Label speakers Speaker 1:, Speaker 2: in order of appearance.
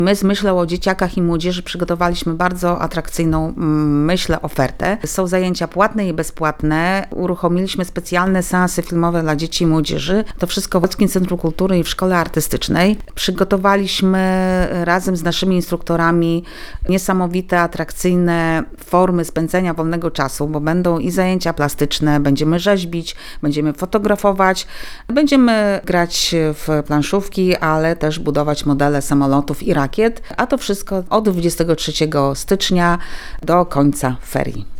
Speaker 1: My z myślą o dzieciakach i młodzieży przygotowaliśmy bardzo atrakcyjną, myślę, ofertę. Są zajęcia płatne i bezpłatne. Uruchomiliśmy specjalne seansy filmowe dla dzieci i młodzieży. To wszystko w Łódzkim Centrum Kultury i w Szkole Artystycznej. Przygotowaliśmy razem z naszymi instruktorami niesamowite, atrakcyjne formy spędzenia wolnego czasu, bo będą i zajęcia plastyczne, będziemy rzeźbić, będziemy fotografować, będziemy grać w planszówki, ale też budować modele samolotów i rakiet, a to wszystko od 23 stycznia do końca ferii.